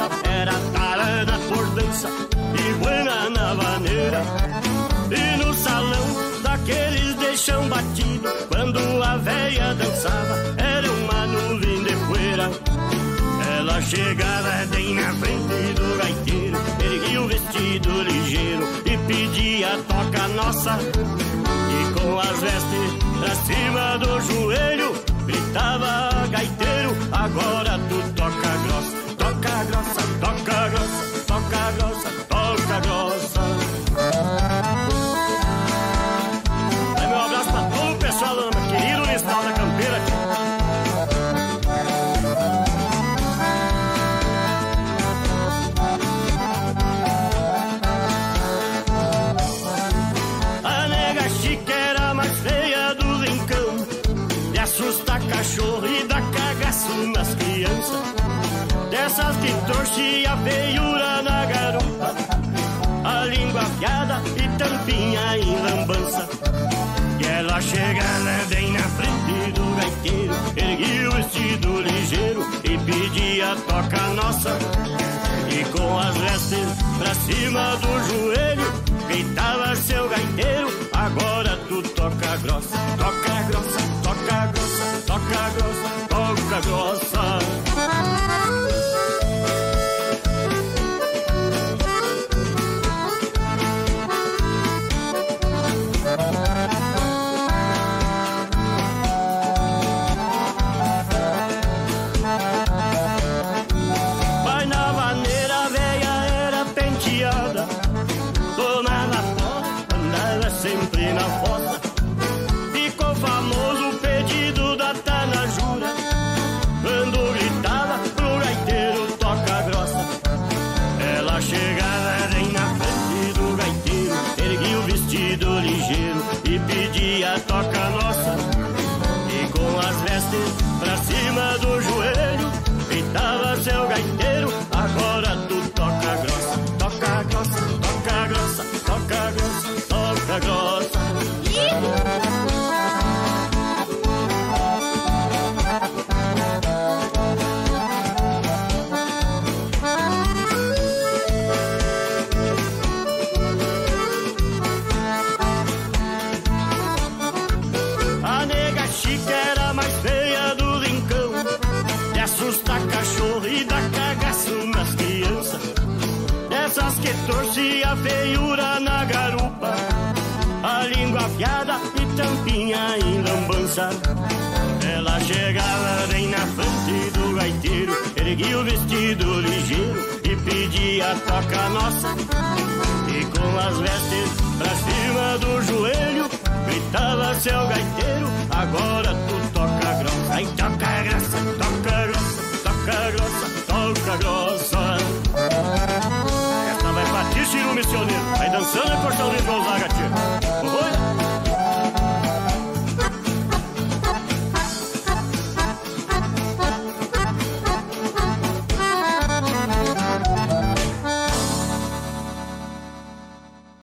gaita era tarana por dança e buena na vaneira. E no salão daqueles de chão batido, quando a véia dançava, era uma nuvem de poeira. Ela chegava bem na frente do gaiteiro, erguia o vestido ligeiro e pedia toca nossa. E com as vestes pra cima do joelho, gritava gaiteiro, agora tu toca grossa, toca grossa, toca grossa, toca grossa, toca grossa. Aí meu abraço pra todo o pessoal do meu querido Listal da Campeira aqui. A nega chique era mais feia do rincão, de assusta cachorro e dá cagaço nas crianças, dessas que torcia a feiura na garupa, a língua afiada e tampinha em lambança. E ela chegava bem na frente do gaiteiro, erguia o vestido ligeiro e pedia toca nossa. E com as vestes pra cima do joelho, gritava seu gaiteiro, agora tu toca grossa, toca grossa, toca grossa, toca grossa, toca grossa. Vai na maneira, véia era penteada, tomava foto, andava sempre na fossa. Ficou famoso o pedido da Tanajura, quando gritava pro gaiteiro toca grossa. Ela chegava bem na frente do gaiteiro, erguia o vestido ligeiro e pedia toca nossa. E com as vestes pra cima do joelho, gritava seu gaiteiro, agora tu toca grossa, toca grossa, toca grossa, toca grossa, toca grossa. A nega chique era mais feia do rincão, de assusta cachorro e dá cagaço nas crianças, dessas que torcia a feiura na garupa, a língua afiada e tampinha em lambança. Ela chegava bem na frente do gaiteiro, erguia o vestido ligeiro e pedia toca nossa. E com as vestes pra cima do joelho,